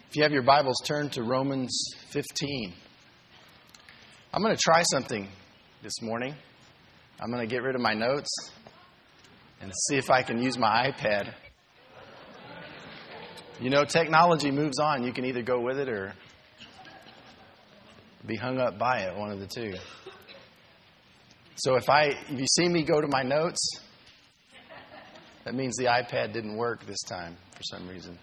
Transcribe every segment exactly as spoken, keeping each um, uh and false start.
If you have your Bibles, turn to Romans fifteen. I'm going to try something this morning. I'm going to get rid of my notes and see if I can use my iPad. You know, technology moves on. You can either go with it or be hung up by it, one of the two. So if I, if you see me go to my notes, that means the iPad didn't work this time for some reason.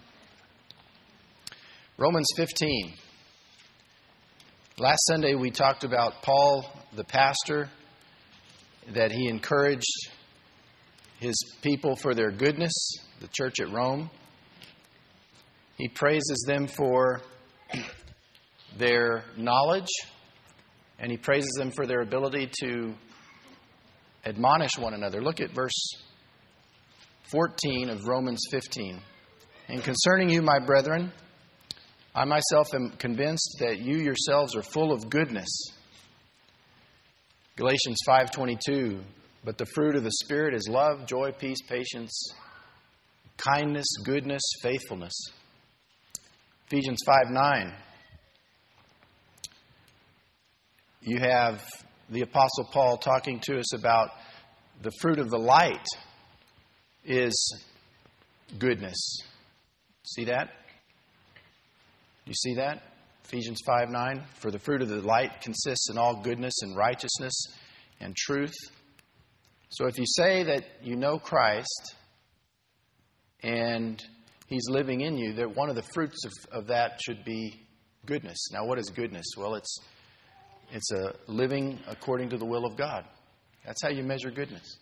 Romans fifteen. Last Sunday we talked about Paul, the pastor, that he encouraged his people for their goodness, the church at Rome. He praises them for their knowledge, and he praises them for their ability to admonish one another. Look at verse fourteen of Romans fifteen. And concerning you, my brethren, I myself am convinced that you yourselves are full of goodness. Galatians five twenty-two. But the fruit of the Spirit is love, joy, peace, patience, kindness, goodness, faithfulness. Ephesians five nine. You have the Apostle Paul talking to us about the fruit of the light is goodness. See that? You see that? Ephesians five nine. For the fruit of the light consists in all goodness and righteousness and truth. So if you say that you know Christ and He's living in you, that one of the fruits of, of that should be goodness. Now, what is goodness? Well, it's it's a living according to the will of God. That's how you measure goodness.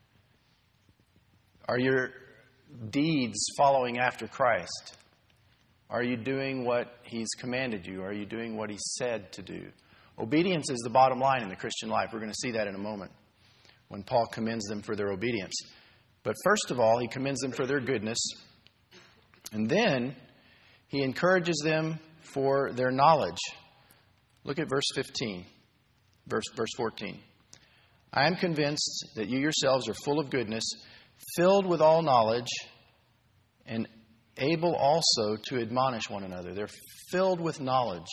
Are your deeds following after Christ? Are you doing what He's commanded you? Are you doing what He said to do? Obedience is the bottom line in the Christian life. We're going to see that in a moment when Paul commends them for their obedience. But first of all, he commends them for their goodness. And then he encourages them for their knowledge. Look at verse fifteen, verse, verse fourteen. I am convinced that you yourselves are full of goodness, filled with all knowledge, and able also to admonish one another. They're filled with knowledge.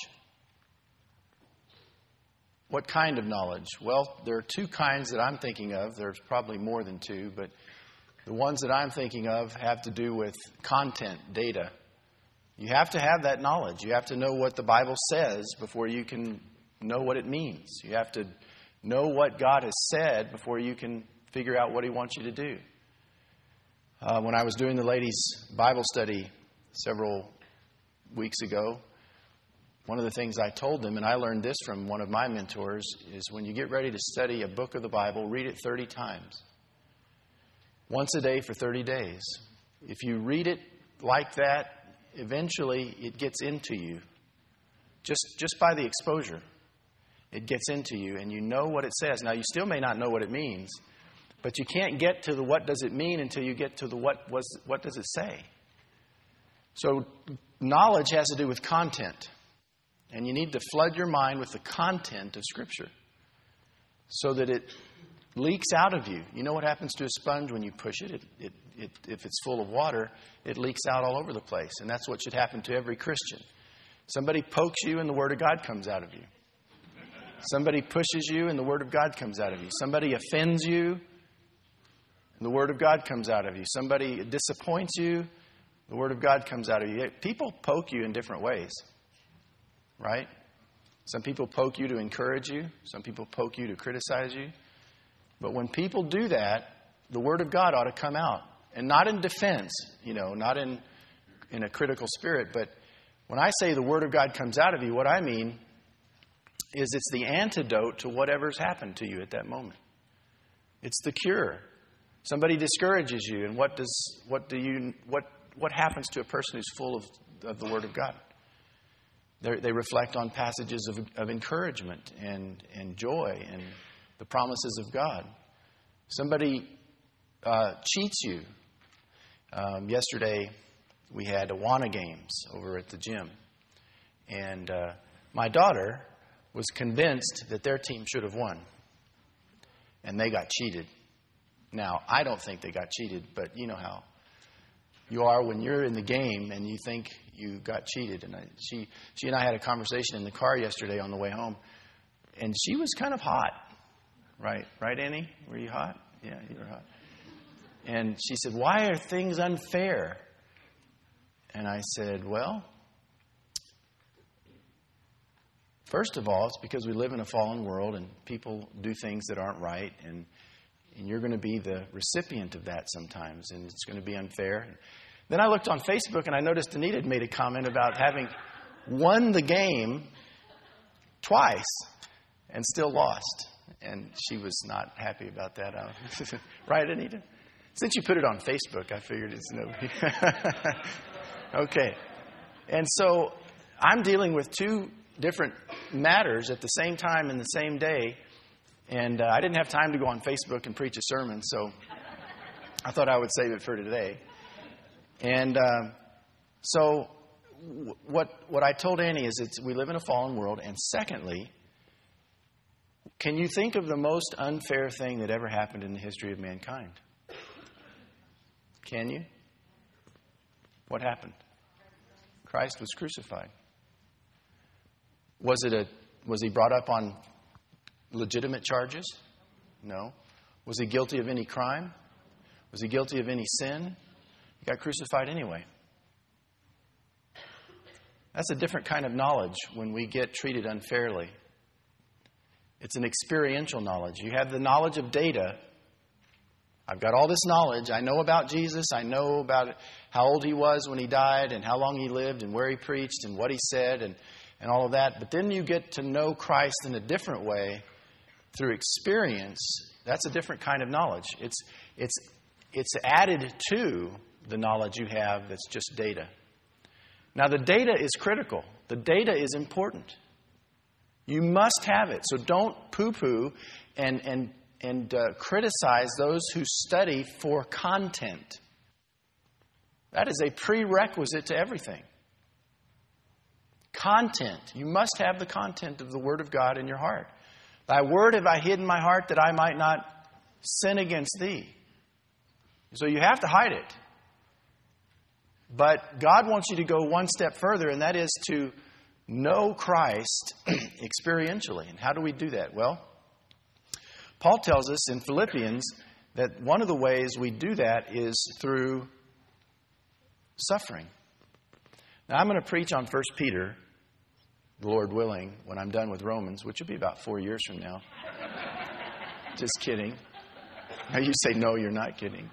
What kind of knowledge? Well, there are two kinds that I'm thinking of. There's probably more than two, but the ones that I'm thinking of have to do with content, data. You have to have that knowledge. You have to know what the Bible says before you can know what it means. You have to know what God has said before you can figure out what He wants you to do. Uh, when I was doing the ladies' Bible study several weeks ago, one of the things I told them, and I learned this from one of my mentors, is when you get ready to study a book of the Bible, read it thirty times. Once a day for thirty days. If you read it like that, eventually it gets into you. Just, just by the exposure, it gets into you and you know what it says. Now, you still may not know what it means, but you can't get to the what does it mean until you get to the what was what does it say. So knowledge has to do with content. And you need to flood your mind with the content of Scripture so that it leaks out of you. You know what happens to a sponge when you push it? It, it, it? If it's full of water, it leaks out all over the place. And that's what should happen to every Christian. Somebody pokes you and the Word of God comes out of you. Somebody pushes you and the Word of God comes out of you. Somebody offends you and the Word of God comes out of you. Somebody disappoints you, the Word of God comes out of you. People poke you in different ways. Right? Some people poke you to encourage you. Some people poke you to criticize you. But when people do that, the Word of God ought to come out. And not in defense, you know, not in, in a critical spirit. But when I say the Word of God comes out of you, what I mean is it's the antidote to whatever's happened to you at that moment. It's the cure. Somebody discourages you, and what does what do you what what happens to a person who's full of, of the Word of God? They're, they reflect on passages of, of encouragement and, and joy and the promises of God. Somebody uh, cheats you. Um, yesterday, we had Awana games over at the gym. And uh, my daughter was convinced that their team should have won. And they got cheated. Now, I don't think they got cheated, but you know how you are when you're in the game and you think you got cheated. And I, she, she and I had a conversation in the car yesterday on the way home, and she was kind of hot. Right, right, Annie? Were you hot? Yeah, you were hot. And she said, "Why are things unfair?" And I said, well, first of all, it's because we live in a fallen world and people do things that aren't right. And, and you're going to be the recipient of that sometimes. And it's going to be unfair. Then I looked on Facebook and I noticed Anita had made a comment about having won the game twice and still lost. And she was not happy about that. Right, Anita? Since you put it on Facebook, I figured it's nobody. Okay. And so I'm dealing with two different matters at the same time in the same day. And uh, I didn't have time to go on Facebook and preach a sermon, so I thought I would save it for today. And uh, so w- what what I told Annie is it's, we live in a fallen world. And secondly, can you think of the most unfair thing that ever happened in the history of mankind? Can you? What happened? Christ was crucified. Was it a was he brought up on legitimate charges? No. Was he guilty of any crime? Was he guilty of any sin? He got crucified anyway. That's a different kind of knowledge when we get treated unfairly. It's an experiential knowledge. You have the knowledge of data. I've got all this knowledge. I know about Jesus. I know about how old he was when he died and how long he lived and where he preached and what he said and, and all of that. But then you get to know Christ in a different way through experience. That's a different kind of knowledge. It's, it's, it's added to the knowledge you have that's just data. Now, the data is critical. The data is important. You must have it. So don't poo-poo and, and, and uh, criticize those who study for content. That is a prerequisite to everything. Content. You must have the content of the Word of God in your heart. Thy word have I hid in my heart that I might not sin against thee. So you have to hide it. But God wants you to go one step further, and that is to know Christ experientially. And how do we do that? Well, Paul tells us in Philippians that one of the ways we do that is through suffering. Now, I'm going to preach on First Peter, the Lord willing, when I'm done with Romans, which will be about four years from now. Just kidding. Now you say, no, you're not kidding.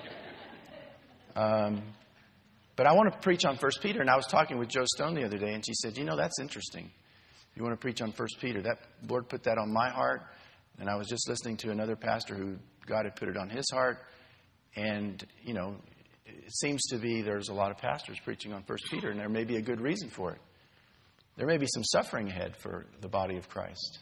Um, but I want to preach on First Peter, and I was talking with Joe Stone the other day, and she said, you know, that's interesting. You want to preach on First Peter. That Lord put that on my heart, and I was just listening to another pastor who God had put it on his heart, and, you know, it seems to be there's a lot of pastors preaching on First Peter, and there may be a good reason for it. There may be some suffering ahead for the body of Christ.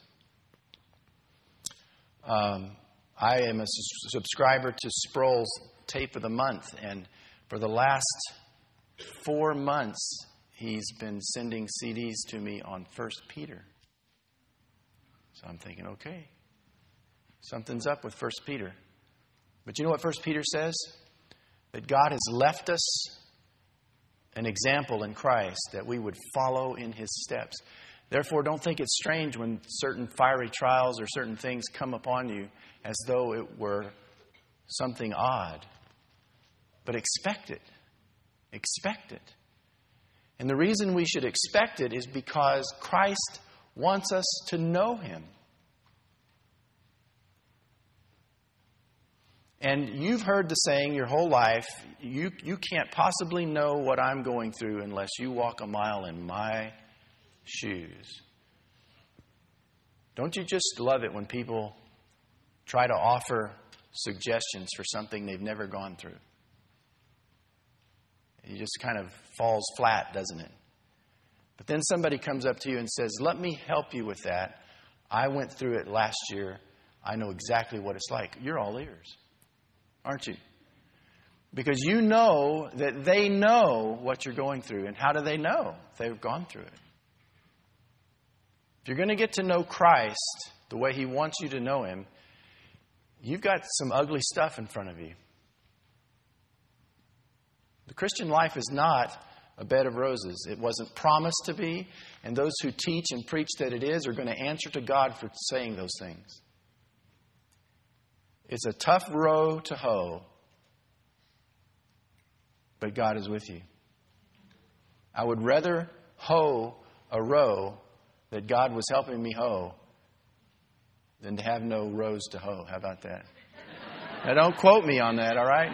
Um, I am a su- subscriber to Sproul's Tape of the Month, and for the last four months, he's been sending C Ds to me on First Peter. So I'm thinking, okay, something's up with First Peter. But you know what First Peter says? That God has left us an example in Christ that we would follow in his steps. Therefore, don't think it's strange when certain fiery trials or certain things come upon you as though it were something odd. But expect it. Expect it. And the reason we should expect it is because Christ wants us to know him. And you've heard the saying your whole life, you, you can't possibly know what I'm going through unless you walk a mile in my shoes. Don't you just love it when people try to offer suggestions for something they've never gone through? It just kind of falls flat, doesn't it? But then somebody comes up to you and says, let me help you with that. I went through it last year. I know exactly what it's like. You're all ears, aren't you? Because you know that they know what you're going through. And how do they know? They've gone through it. If you're going to get to know Christ the way he wants you to know him, you've got some ugly stuff in front of you. The Christian life is not a bed of roses. It wasn't promised to be, and those who teach and preach that it is are going to answer to God for saying those things. It's a tough row to hoe, but God is with you. I would rather hoe a row that God was helping me hoe than to have no rows to hoe. How about that? Now, don't quote me on that, all right?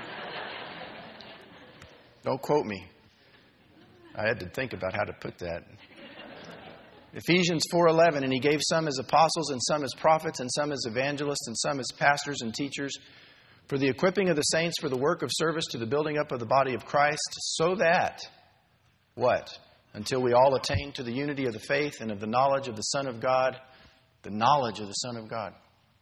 Don't quote me. I had to think about how to put that. Ephesians four eleven, and he gave some as apostles and some as prophets and some as evangelists and some as pastors and teachers for the equipping of the saints for the work of service to the building up of the body of Christ, so that, what? Until we all attain to the unity of the faith and of the knowledge of the Son of God, the knowledge of the Son of God.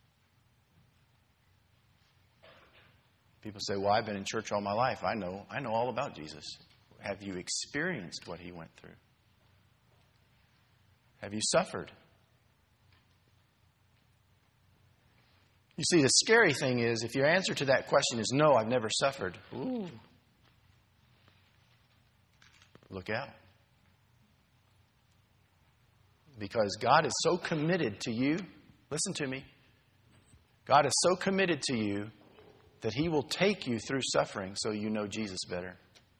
People say, well, I've been in church all my life. I know, I know all about Jesus. Have you experienced what he went through? Have you suffered? You see, the scary thing is, if your answer to that question is no, I've never suffered. Ooh. Look out. Because God is so committed to you. Listen to me. God is so committed to you that he will take you through suffering so you know Jesus better.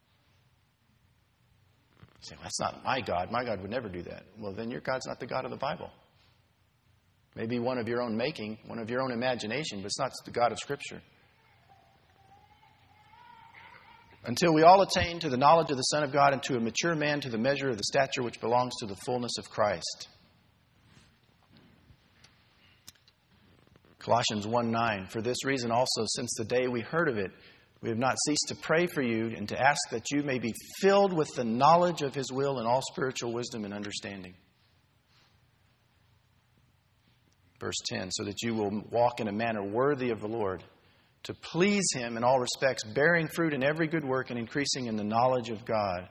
You say, well, that's not my God. My God would never do that. Well, then your God's not the God of the Bible. Maybe one of your own making, one of your own imagination, but it's not the God of Scripture. Until we all attain to the knowledge of the Son of God and to a mature man to the measure of the stature which belongs to the fullness of Christ. Colossians one nine, for this reason also, since the day we heard of it, we have not ceased to pray for you and to ask that you may be filled with the knowledge of his will and all spiritual wisdom and understanding. Verse ten, so that you will walk in a manner worthy of the Lord, to please him in all respects, bearing fruit in every good work and increasing in the knowledge of God.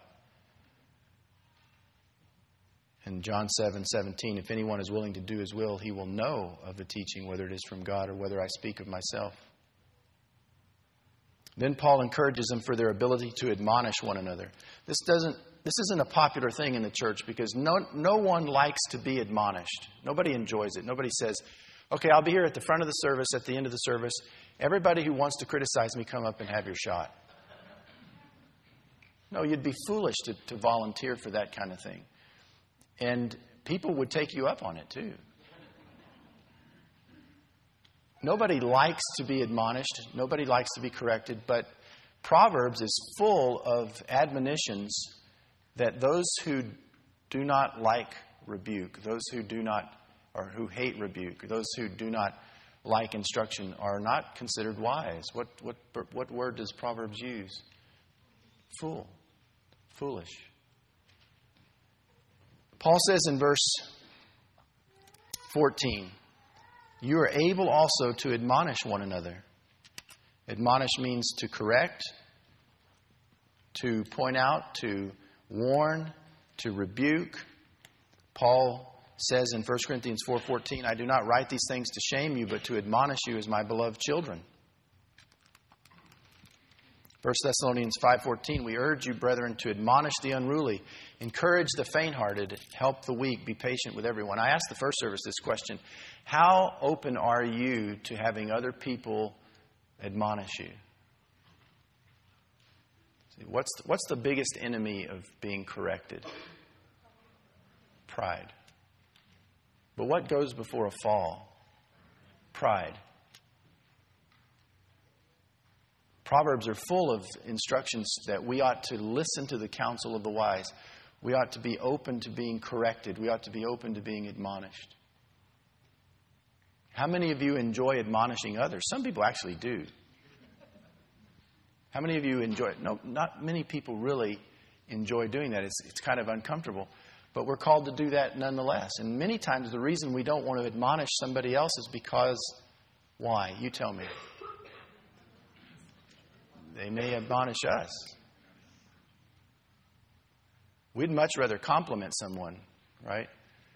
In John seven seventeen, if anyone is willing to do his will, he will know of the teaching, whether it is from God or whether I speak of myself. Then Paul encourages them for their ability to admonish one another. This doesn't. This isn't a popular thing in the church because no, no one likes to be admonished. Nobody enjoys it. Nobody says, okay, I'll be here at the front of the service, at the end of the service. Everybody who wants to criticize me, come up and have your shot. No, you'd be foolish to, to volunteer for that kind of thing. And people would take you up on it too. Nobody likes to be admonished. Nobody likes to be corrected. But Proverbs is full of admonitions that those who do not like rebuke, those who do not, or who hate rebuke, those who do not like instruction are not considered wise. What, what, what word does Proverbs use? Fool. Foolish. Paul says in verse fourteen, you are able also to admonish one another. Admonish means to correct, to point out, to warn, to rebuke. Paul says in First Corinthians four fourteen, I do not write these things to shame you, but to admonish you as my beloved children. First Thessalonians five fourteen, we urge you, brethren, to admonish the unruly, encourage the faint-hearted, help the weak, be patient with everyone. I asked the first service this question, how open are you to having other people admonish you? See, what's, what's the biggest enemy of being corrected? Pride. But what goes before a fall? Pride. Proverbs are full of instructions that we ought to listen to the counsel of the wise. We ought to be open to being corrected. We ought to be open to being admonished. How many of you enjoy admonishing others? Some people actually do. How many of you enjoy it? No, not many people really enjoy doing that. It's, it's kind of uncomfortable. But we're called to do that nonetheless. And many times the reason we don't want to admonish somebody else is because, why? You tell me. They may admonish us. We'd much rather compliment someone, right?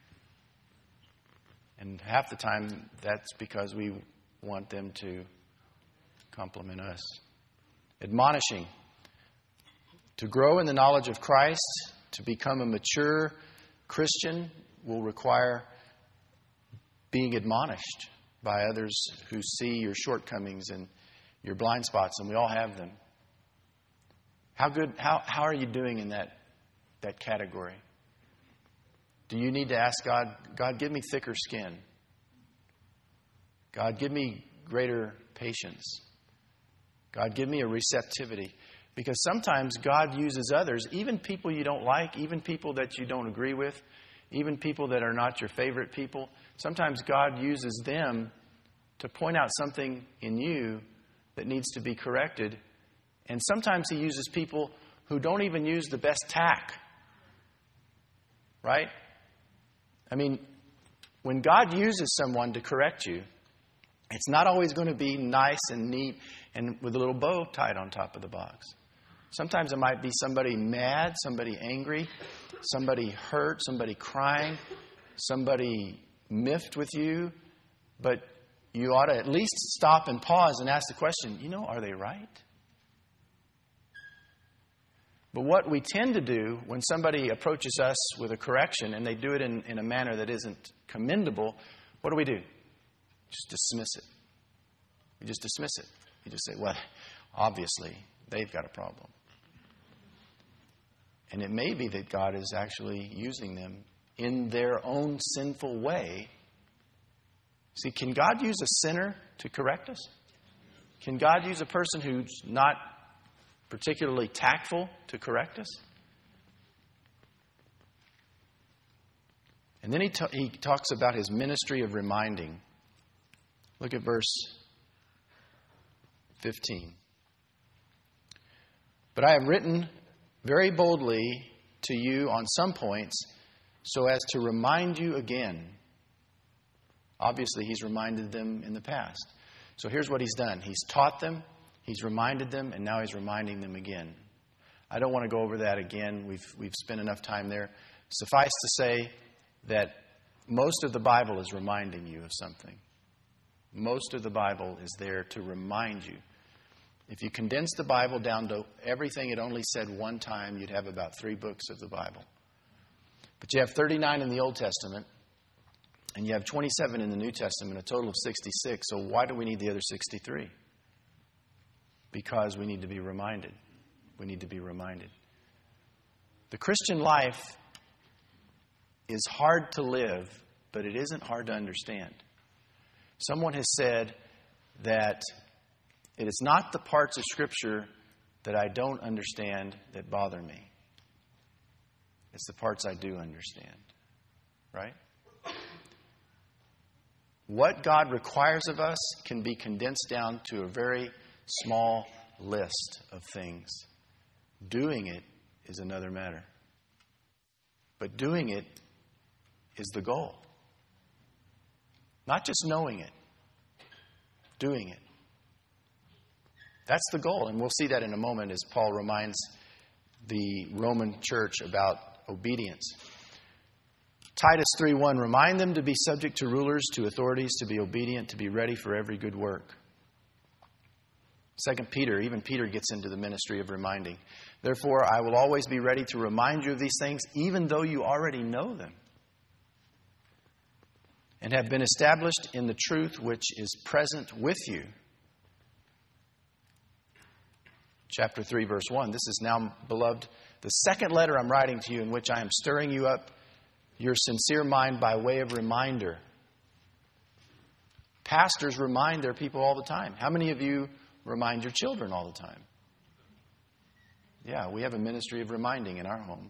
And half the time that's because we want them to compliment us. Admonishing. To grow in the knowledge of Christ, to become a mature Christian, will require being admonished by others who see your shortcomings and your blind spots, and we all have them. How good? How how are you doing in that that category? Do you need to ask God, God, give me thicker skin? God, give me greater patience. God, give me a receptivity. Because sometimes God uses others, even people you don't like, even people that you don't agree with, even people that are not your favorite people. Sometimes God uses them to point out something in you that needs to be corrected. And sometimes He uses people who don't even use the best tack. Right? I mean, when God uses someone to correct you, it's not always going to be nice and neat and with a little bow tied on top of the box. Sometimes it might be somebody mad, somebody angry, somebody hurt, somebody crying, somebody miffed with you. But you ought to at least stop and pause and ask the question, you know, are they right? But what we tend to do when somebody approaches us with a correction and they do it in, in a manner that isn't commendable, what do we do? Just dismiss it. We just dismiss it. You just say, well, obviously, they've got a problem. And it may be that God is actually using them in their own sinful way. See, can God use a sinner to correct us? Can God use a person who's not particularly tactful to correct us? And then he, ta- he talks about His ministry of reminding. Look at verse fifteen. But I have written very boldly to you on some points so as to remind you again. Obviously, He's reminded them in the past. So here's what He's done. He's taught them, He's reminded them, and now He's reminding them again. I don't want to go over that again. We've, we've spent enough time there. Suffice to say that most of the Bible is reminding you of something. Most of the Bible is there to remind you. If you condense the Bible down to everything it only said one time, you'd have about three books of the Bible. But you have thirty-nine in the Old Testament, and you have twenty-seven in the New Testament, a total of sixty-six. So why do we need the other sixty-three? Because we need to be reminded. We need to be reminded. The Christian life is hard to live, but it isn't hard to understand. Someone has said that it is not the parts of Scripture that I don't understand that bother me. It's the parts I do understand. Right? What God requires of us can be condensed down to a very small list of things. Doing it is another matter. But doing it is the goal. Not just knowing it. Doing it. That's the goal. And we'll see that in a moment as Paul reminds the Roman church about obedience. Titus three one, remind them to be subject to rulers, to authorities, to be obedient, to be ready for every good work. Second Peter, even Peter gets into the ministry of reminding. Therefore, I will always be ready to remind you of these things, even though you already know them, and have been established in the truth which is present with you. Chapter three, verse one. This is now, beloved, the second letter I'm writing to you in which I am stirring you up your sincere mind by way of reminder. Pastors remind their people all the time. How many of you remind your children all the time? Yeah, we have a ministry of reminding in our home.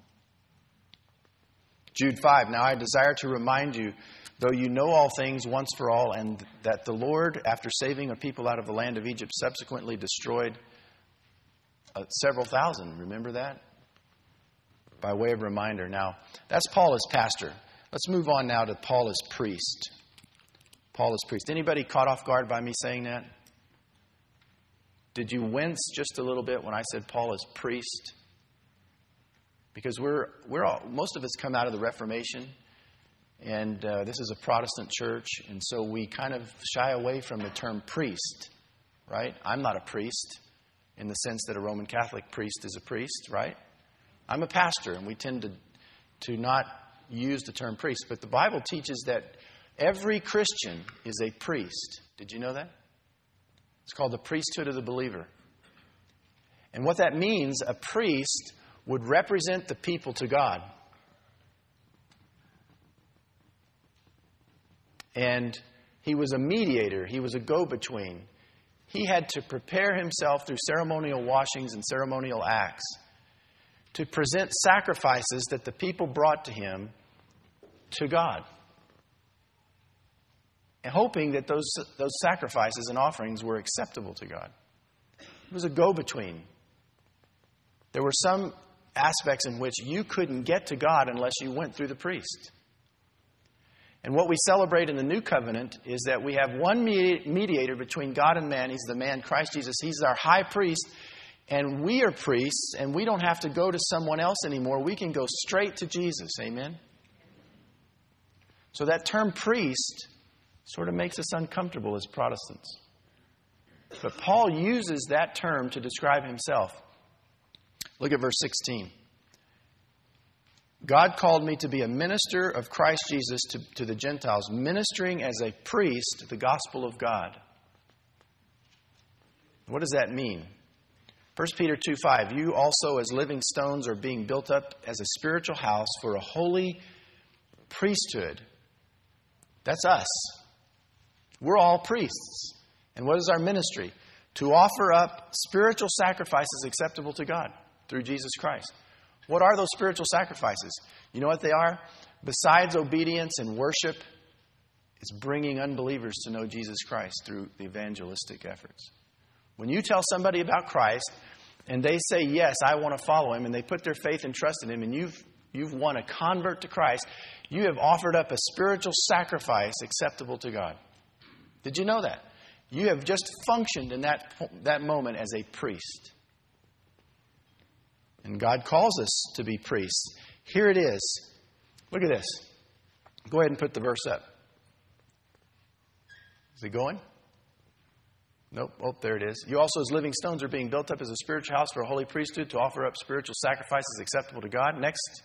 Jude five, now I desire to remind you, though you know all things once for all, and that the Lord, after saving a people out of the land of Egypt, subsequently destroyed uh, several thousand. Remember that? By way of reminder. Now, that's Paul as pastor. Let's move on now to Paul as priest. Paul as priest. Anybody caught off guard by me saying that? Did you wince just a little bit when I said Paul as priest? Because we're we're all, most of us come out of the Reformation, and uh, this is a Protestant church, and so we kind of shy away from the term priest, right? I'm not a priest in the sense that a Roman Catholic priest is a priest, right? I'm a pastor, and we tend to, to not use the term priest. But the Bible teaches that every Christian is a priest. Did you know that? It's called the priesthood of the believer. And what that means, a priest would represent the people to God. And he was a mediator. He was a go-between. He had to prepare himself through ceremonial washings and ceremonial acts to present sacrifices that the people brought to him to God, and hoping that those, those sacrifices and offerings were acceptable to God. It was a go-between. There were some aspects in which you couldn't get to God unless you went through the priest. And what we celebrate in the New Covenant is that we have one mediator between God and man. He's the man, Christ Jesus. He's our high priest. And we are priests, and we don't have to go to someone else anymore. We can go straight to Jesus. Amen? So that term priest sort of makes us uncomfortable as Protestants. But Paul uses that term to describe himself. Look at verse sixteen. God called me to be a minister of Christ Jesus to, to the Gentiles, ministering as a priest the gospel of God. What does that mean? First Peter two five, you also as living stones are being built up as a spiritual house for a holy priesthood. That's us. We're all priests. And what is our ministry? To offer up spiritual sacrifices acceptable to God through Jesus Christ. What are those spiritual sacrifices? You know what they are? Besides obedience and worship, it's bringing unbelievers to know Jesus Christ through the evangelistic efforts. When you tell somebody about Christ and they say, yes, I want to follow Him, and they put their faith and trust in Him, and you've, you've won a convert to Christ, you have offered up a spiritual sacrifice acceptable to God. Did you know that? You have just functioned in that, that moment as a priest. And God calls us to be priests. Here it is. Look at this. Go ahead and put the verse up. Is it going? Nope. Oh, there it is. You also as living stones are being built up as a spiritual house for a holy priesthood to offer up spiritual sacrifices acceptable to God. Next.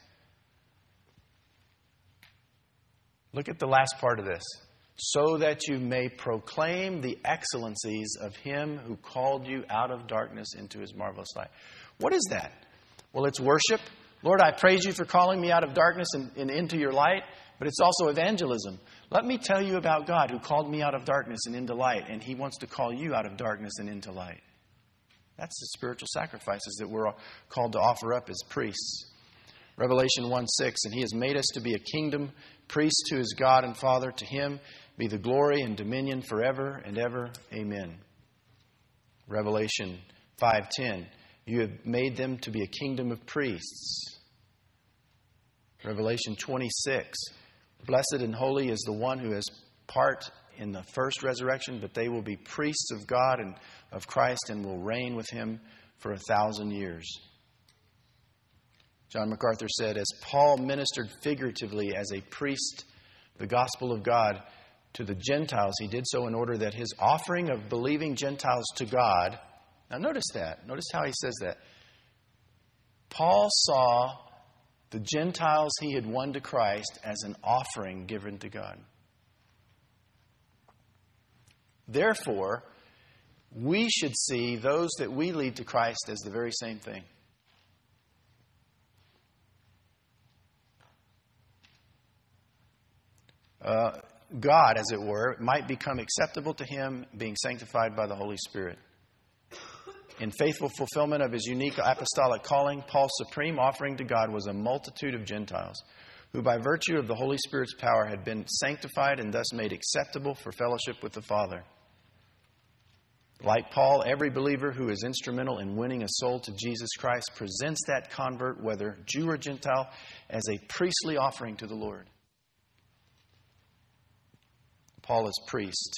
Look at the last part of this. So that you may proclaim the excellencies of Him who called you out of darkness into His marvelous light. What is that? Well, it's worship. Lord, I praise You for calling me out of darkness and, and into Your light. But it's also evangelism. Let me tell you about God who called me out of darkness and into light. And He wants to call you out of darkness and into light. That's the spiritual sacrifices that we're called to offer up as priests. Revelation one six, and He has made us to be a kingdom, priests to His God and Father. To Him be the glory and dominion forever and ever. Amen. Revelation five ten, you have made them to be a kingdom of priests. Revelation twenty-six, blessed and holy is the one who has part in the first resurrection, but they will be priests of God and of Christ and will reign with Him for a thousand years. John MacArthur said, as Paul ministered figuratively as a priest the gospel of God to the Gentiles, he did so in order that his offering of believing Gentiles to God. Now notice that. Notice how he says that. Paul saw the Gentiles he had won to Christ as an offering given to God. Therefore, we should see those that we lead to Christ as the very same thing. Uh, God, as it were, might become acceptable to Him, being sanctified by the Holy Spirit. In faithful fulfillment of his unique apostolic calling, Paul's supreme offering to God was a multitude of Gentiles, who by virtue of the Holy Spirit's power had been sanctified and thus made acceptable for fellowship with the Father. Like Paul, every believer who is instrumental in winning a soul to Jesus Christ presents that convert, whether Jew or Gentile, as a priestly offering to the Lord. Paul is priest.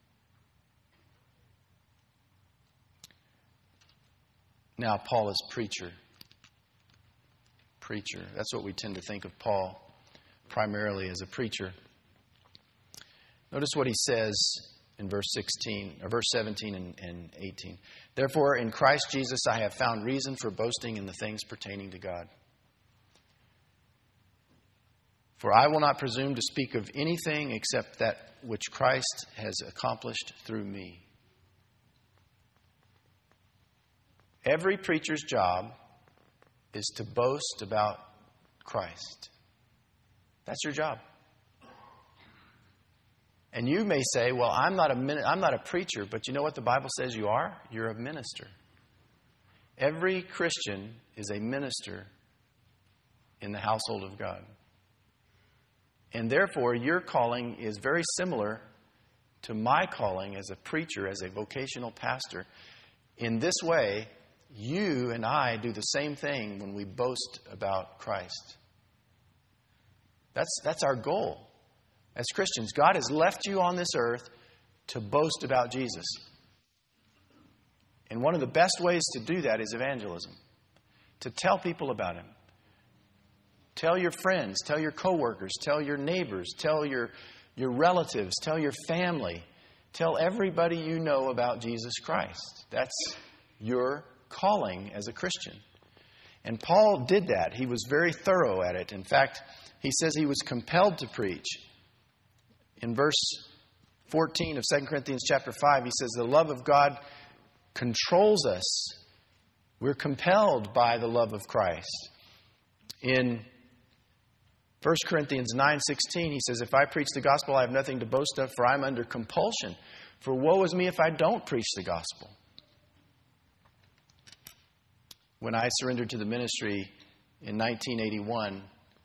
Now, Paul is preacher. Preacher. That's what we tend to think of Paul primarily as a preacher. Notice what he says in verse sixteen, or verse seventeen and, and eighteen. Therefore, in Christ Jesus, I have found reason for boasting in the things pertaining to God. For I will not presume to speak of anything except that which Christ has accomplished through me. Every preacher's job is to boast about Christ. That's your job. And you may say, well, I'm not a min- I'm not a preacher, but you know what the Bible says you are? You're a minister. Every Christian is a minister in the household of God. And therefore, your calling is very similar to my calling as a preacher, as a vocational pastor. In this way, you and I do the same thing when we boast about Christ. That's, that's our goal. As Christians, God has left you on this earth to boast about Jesus. And one of the best ways to do that is evangelism. To tell people about Him. Tell your friends, tell your coworkers, tell your neighbors, tell your, your relatives, tell your family. Tell everybody you know about Jesus Christ. That's your calling as a Christian. And Paul did that. He was very thorough at it. In fact, he says he was compelled to preach. In verse fourteen of Second Corinthians chapter five, he says, the love of God controls us. We're compelled by the love of Christ. In First Corinthians nine sixteen, he says, if I preach the gospel, I have nothing to boast of, for I'm under compulsion. For woe is me if I don't preach the gospel. When I surrendered to the ministry in nineteen eighty-one,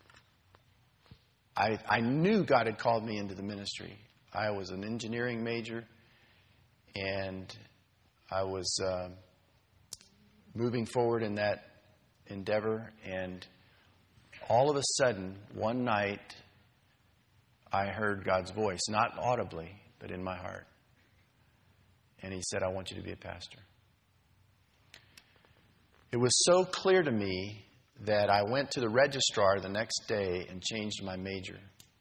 I, I knew God had called me into the ministry. I was an engineering major, and I was uh, moving forward in that endeavor, and all of a sudden, one night, I heard God's voice, not audibly, but in my heart. And He said, I want you to be a pastor. It was so clear to me that I went to the registrar the next day and changed my major.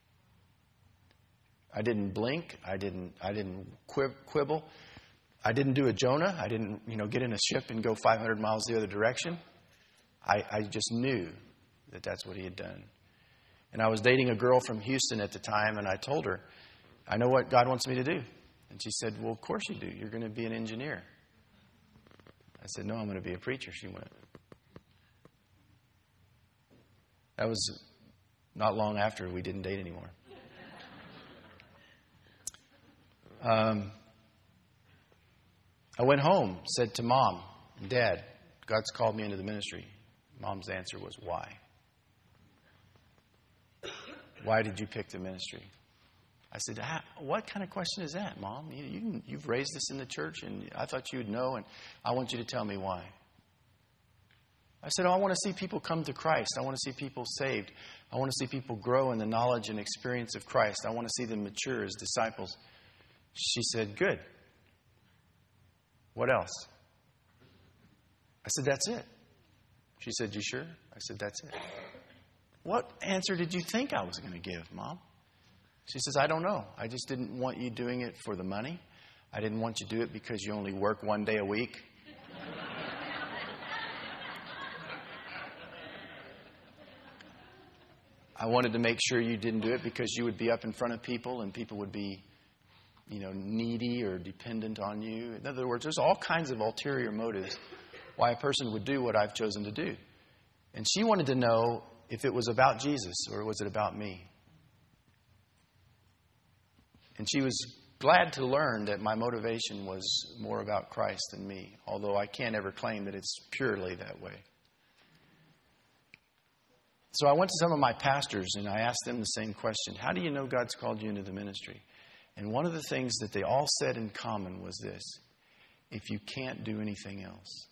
I didn't blink. I didn't I didn't quibble. I didn't do a Jonah. I didn't, you know, get in a ship and go five hundred miles the other direction. I, I just knew that that's what He had done. And I was dating a girl from Houston at the time, and I told her, I know what God wants me to do. And she said, well, of course you do. You're going to be an engineer. I said, no, I'm going to be a preacher. She went. That was not long after we didn't date anymore. Um, I went home, said to Mom, Dad, God's called me into the ministry. Mom's answer was, why? Why did you pick the ministry? I said, what kind of question is that, Mom? You, you, you've raised us in the church, and I thought you would know, and I want you to tell me why. I said, oh, I want to see people come to Christ. I want to see people saved. I want to see people grow in the knowledge and experience of Christ. I want to see them mature as disciples. She said, good. What else? I said, that's it. She said, you sure? I said, that's it. What answer did you think I was going to give, Mom? She says, I don't know. I just didn't want you doing it for the money. I didn't want you to do it because you only work one day a week. I wanted to make sure you didn't do it because you would be up in front of people and people would be, you know, needy or dependent on you. In other words, there's all kinds of ulterior motives why a person would do what I've chosen to do. And she wanted to know if it was about Jesus or was it about me. And she was glad to learn that my motivation was more about Christ than me, although I can't ever claim that it's purely that way. So I went to some of my pastors and I asked them the same question. How do you know God's called you into the ministry? And one of the things that they all said in common was this: if you can't do anything else.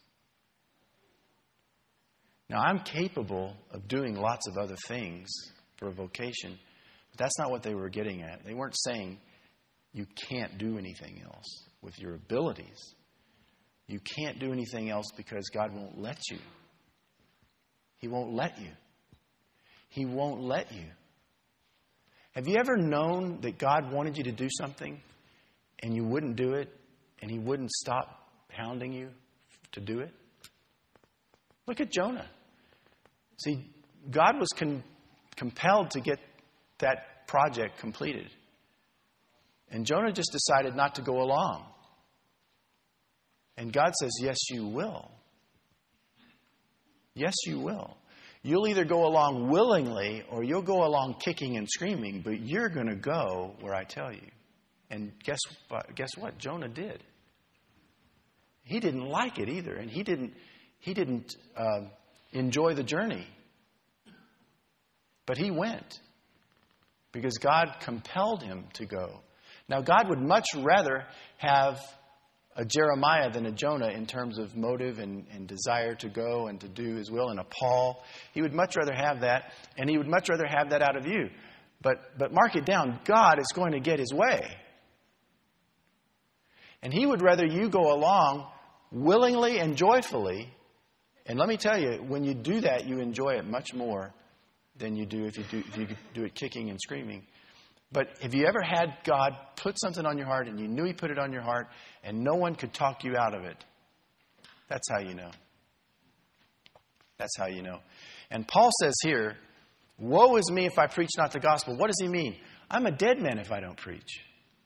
Now, I'm capable of doing lots of other things for a vocation, but that's not what they were getting at. They weren't saying you can't do anything else with your abilities. You can't do anything else because God won't let you. He won't let you. He won't let you. Have you ever known that God wanted you to do something and you wouldn't do it and He wouldn't stop pounding you to do it? Look at Jonah. See, God was con- compelled to get that project completed. And Jonah just decided not to go along. And God says, yes, you will. Yes, you will. You'll either go along willingly or you'll go along kicking and screaming, but you're going to go where I tell you. And guess what? Guess what? Jonah did. He didn't like it either, and he didn't. He didn't uh, enjoy the journey. But he went because God compelled him to go. Now, God would much rather have a Jeremiah than a Jonah in terms of motive and, and desire to go and to do His will, and a Paul. He would much rather have that, and He would much rather have that out of you. But, but mark it down, God is going to get His way. And He would rather you go along willingly and joyfully. And let me tell you, when you do that, you enjoy it much more than you do if you do, if you do it kicking and screaming. But have you ever had God put something on your heart and you knew He put it on your heart and no one could talk you out of it? That's how you know. That's how you know. And Paul says here, woe is me if I preach not the gospel. What does he mean? I'm a dead man if I don't preach.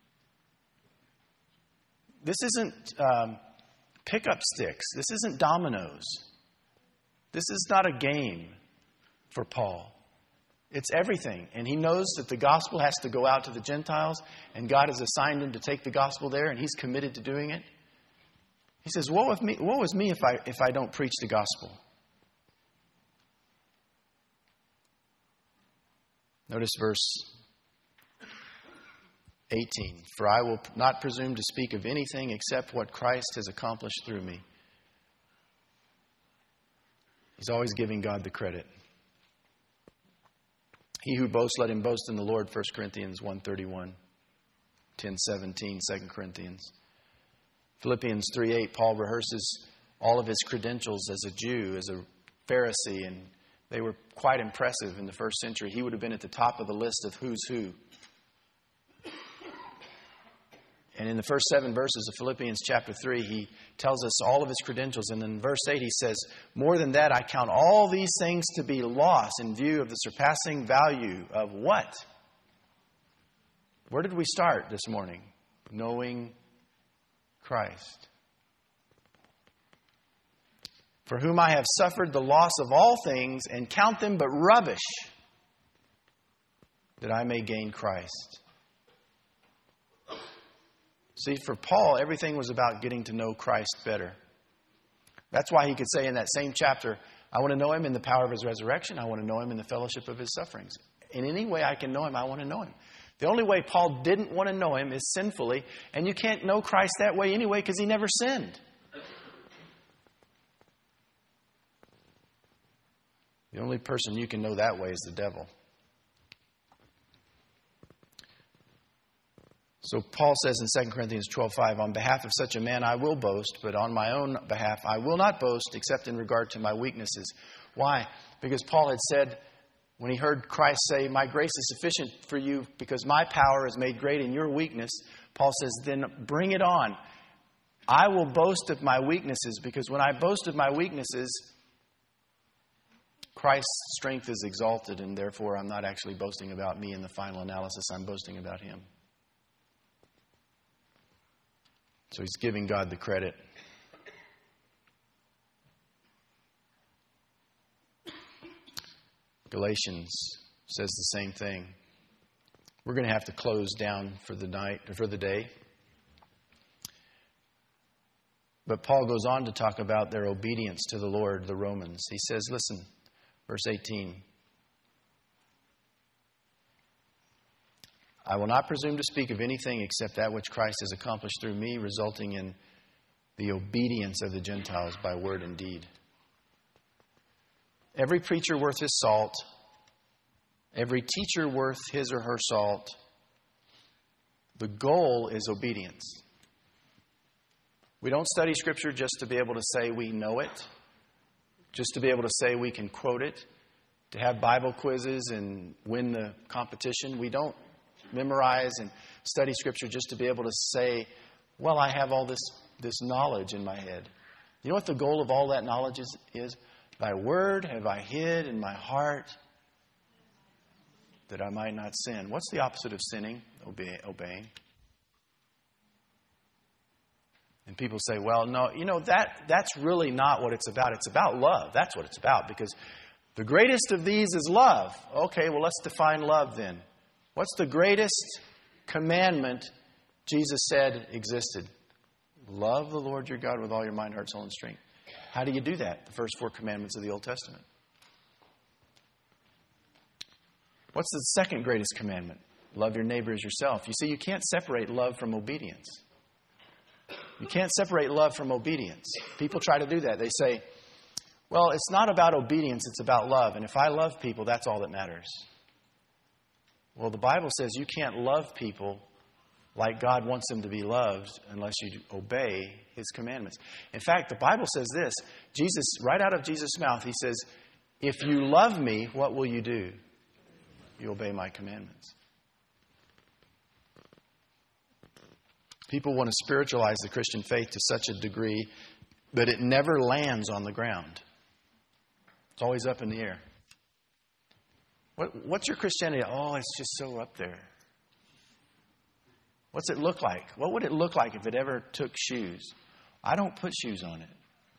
This isn't um, pickup sticks. This isn't dominoes. This is not a game for Paul. It's everything. And he knows that the gospel has to go out to the Gentiles, and God has assigned him to take the gospel there, and he's committed to doing it. He says, woe is me, woe is me if I, if I don't preach the gospel. Notice verse eighteen. For I will not presume to speak of anything except what Christ has accomplished through me. He's always giving God the credit. He who boasts, let him boast in the Lord, First Corinthians one thirty-one, ten seventeen, Second Corinthians. Philippians three eight, Paul rehearses all of his credentials as a Jew, as a Pharisee, and they were quite impressive in the first century. He would have been at the top of the list of who's who. And in the first seven verses of Philippians chapter three, he tells us all of his credentials. And in verse eight, he says, more than that, I count all these things to be lost in view of the surpassing value of what? Where did we start this morning? Knowing Christ. For whom I have suffered the loss of all things and count them but rubbish, that I may gain Christ. See, for Paul, everything was about getting to know Christ better. That's why he could say in that same chapter, I want to know Him in the power of His resurrection. I want to know Him in the fellowship of His sufferings. In any way I can know Him, I want to know Him. The only way Paul didn't want to know Him is sinfully. And you can't know Christ that way anyway because he never sinned. The only person you can know that way is the devil. So Paul says in Second Corinthians twelve five, on behalf of such a man I will boast, but on my own behalf I will not boast except in regard to my weaknesses. Why? Because Paul had said, when he heard Christ say, my grace is sufficient for you because my power is made great in your weakness, Paul says, then bring it on. I will boast of my weaknesses because when I boast of my weaknesses, Christ's strength is exalted, and therefore I'm not actually boasting about me in the final analysis. I'm boasting about Him. So he's giving God the credit. Galatians says the same thing. We're going to have to close down for the night or for the day. But Paul goes on to talk about their obedience to the Lord, the Romans. He says, listen, verse eighteen. I will not presume to speak of anything except that which Christ has accomplished through me, resulting in the obedience of the Gentiles by word and deed. Every preacher worth his salt, every teacher worth his or her salt, the goal is obedience. We don't study Scripture just to be able to say we know it, just to be able to say we can quote it, to have Bible quizzes and win the competition. We don't memorize and study Scripture just to be able to say, well, I have all this, this knowledge in my head. You know what the goal of all that knowledge is? is? Thy word have I hid in my heart that I might not sin. What's the opposite of sinning? Obey, obeying. And people say, well, no, you know, that that's really not what it's about. It's about love. That's what it's about. Because the greatest of these is love. Okay, well, let's define love then. What's the greatest commandment Jesus said existed? Love the Lord your God with all your mind, heart, soul, and strength. How do you do that? The first four commandments of the Old Testament. What's the second greatest commandment? Love your neighbor as yourself. You see, you can't separate love from obedience. You can't separate love from obedience. People try to do that. They say, well, it's not about obedience, it's about love. And if I love people, that's all that matters. Well, the Bible says you can't love people like God wants them to be loved unless you obey His commandments. In fact, the Bible says this. Jesus, right out of Jesus' mouth, He says, if you love me, what will you do? You obey my commandments. People want to spiritualize the Christian faith to such a degree that it never lands on the ground. It's always up in the air. What, what's your Christianity? Oh, it's just so up there. What's it look like? What would it look like if it ever took shoes? I don't put shoes on it.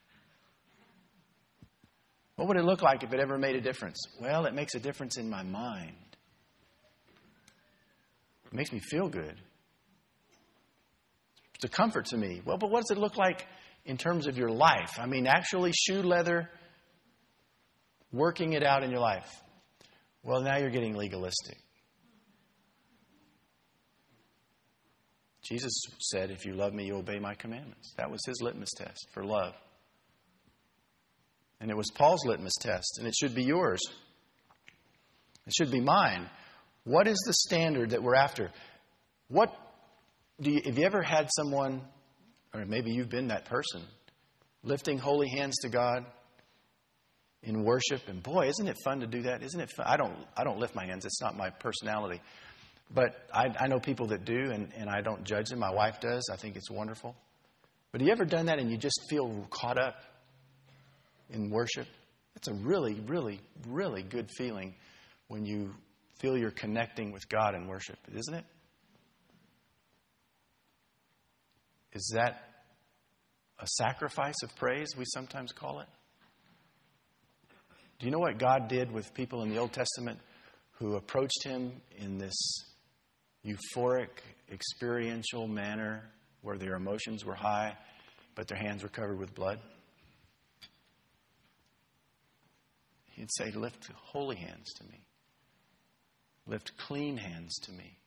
What would it look like if it ever made a difference? Well, it makes a difference in my mind. It makes me feel good. It's a comfort to me. Well, but what does it look like in terms of your life? I mean, actually shoe leather, working it out in your life. Well, now you're getting legalistic. Jesus said, if you love me, you obey my commandments. That was His litmus test for love. And it was Paul's litmus test, and it should be yours. It should be mine. What is the standard that we're after? What do you, have you ever had someone, or maybe you've been that person, lifting holy hands to God in worship? And boy, isn't it fun to do that? Isn't it fun? I don't, I don't lift my hands. It's not my personality. But I, I know people that do, and, and I don't judge them. My wife does. I think it's wonderful. But have you ever done that and you just feel caught up in worship? It's a really, really, really good feeling when you feel you're connecting with God in worship, isn't it? Is that a sacrifice of praise, we sometimes call it? Do you know what God did with people in the Old Testament who approached Him in this euphoric, experiential manner where their emotions were high, but their hands were covered with blood? He'd say, lift holy hands to me. Lift clean hands to me.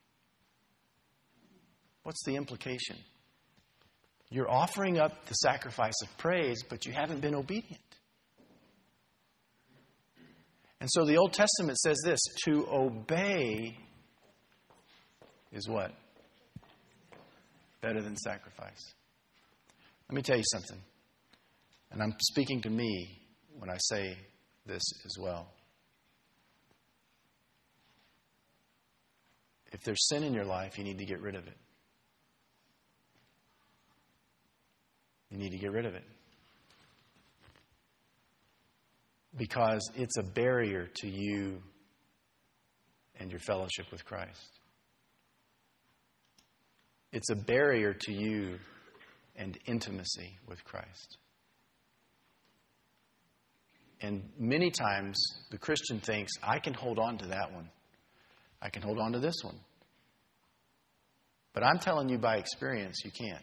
What's the implication? You're offering up the sacrifice of praise, but you haven't been obedient. And so the Old Testament says this, to obey is what? Better than sacrifice. Let me tell you something. And I'm speaking to me when I say this as well. If there's sin in your life, you need to get rid of it. You need to get rid of it. Because it's a barrier to you and your fellowship with Christ. It's a barrier to you and intimacy with Christ. And many times the Christian thinks, I can hold on to that one. I can hold on to this one. But I'm telling you by experience, you can't.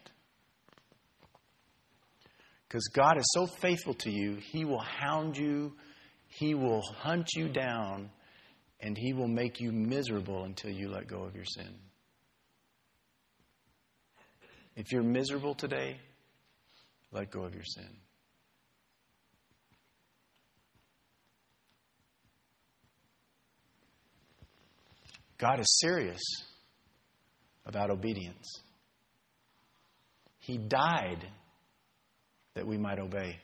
Because God is so faithful to you, He will hound you, He will hunt you down, and He will make you miserable until you let go of your sin. If you're miserable today, let go of your sin. God is serious about obedience. He died that we might obey.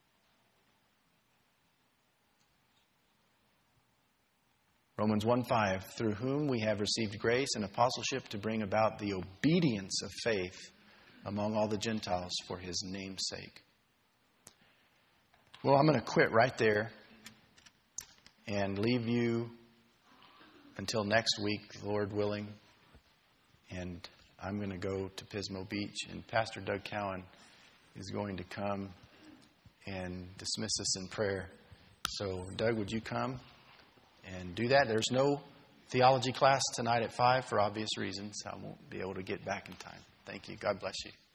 Romans one five, through whom we have received grace and apostleship to bring about the obedience of faith among all the Gentiles for His name's sake. Well, I'm going to quit right there and leave you until next week, Lord willing. And I'm going to go to Pismo Beach, and Pastor Doug Cowan is going to come and dismiss us in prayer. So, Doug, would you come and do that? There's no theology class tonight at five for obvious reasons. I won't be able to get back in time. Thank you. God bless you.